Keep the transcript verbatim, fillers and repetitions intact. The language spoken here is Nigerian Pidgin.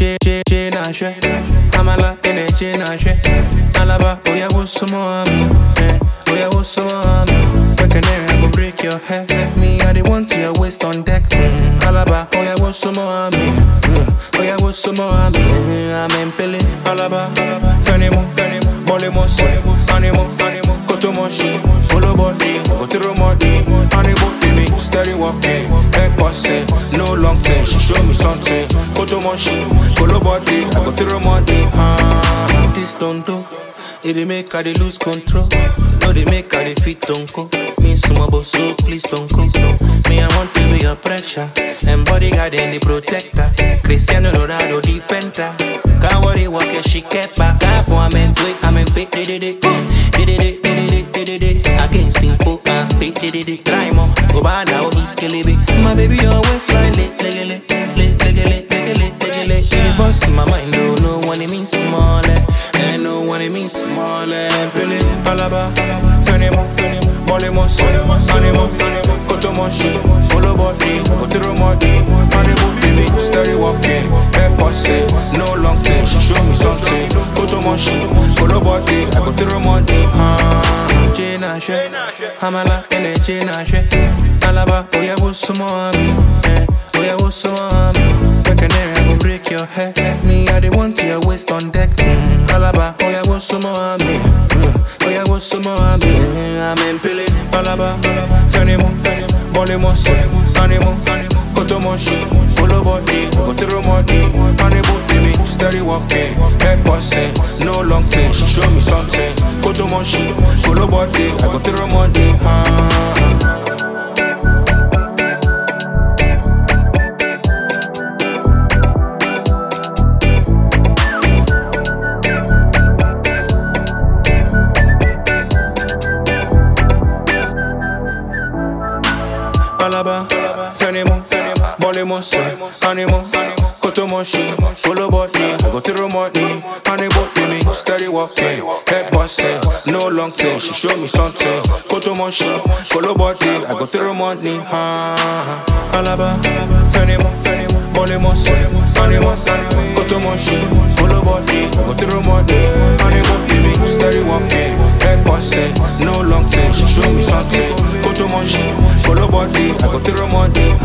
J na she, Amala in a J na she, Alaba, oh yeah, what's some more me? Oh yeah, what's some more me? Breaking it, I go break your head. Me, I dey want your waist on deck. Alaba, oh yeah, what's some more me? Oh yeah, what's some more me? I'm in Pele, Alaba, Fenimo, Fenimo, Bolemos, Animo, Animo, Kotomoshi, Polo body, Otero Modi, Animo, Timmy, steady walking, head bossy, no long thing. She show me something, Kotomoshi, Polo body, I go through money. Ah, this don't do. It dey make her dey lose control. No, they make her dey fit don't go. Me small but so please don't go. Me I want to be your pressure, and bodyguard and the protector. Cristiano Ronaldo defender. Can't worry, walk it, she kept back up. I'm in quick, I'm in quick. Did it, did it, did it, did it, did it. Against him, full and fake. Did it, try more. Go by now, he's killing me. My baby always line lit, legally, lit, legally, legally, legally. The boss in my mind, no, no one it means small. And no one it means small. Pele, Alaba, Fenimo, Bolemos, Animo, Kotomoshi, Polo body, Otero Modi, Animo, Timmy, steady walking, head bossy, no long thing. She show me something, Kotomoshi, Polo body, I go through money. Ah, J na she, Amala in a J na she, Alaba, oh yeah, what's some more me? Oh yeah, what's some more me? Breaking it, I go break your head. Me, I dey want your waist on deck. Alaba, oh yeah, what's some more me? Oh yeah, what's some more me? I'm in Pele, Alaba, Fenimo, Bolemos, Animo, Kotomoshi, Polo body, Otero Modi, Animo, Timmy, steady walking, head bossy, no long thing. She show me something, Kotomoshi, Polo body, I go through money. Ah. Alaba, Fenimo, Bolemos, Animo, Kotomoshi, Polo body, I go through money, Animo, Timmy, steady walking, head bossy, no long thing. She show me something, Kotomoshi, Polo body, I go through money. Ah, Alaba, Fenimo, Bolemos, Animo, Kotomoshi, Polo body, I go through money, Animo, Timmy, steady walking, head bossy, no long thing. She show me something, Kotomoshi, Polo body, I go through money.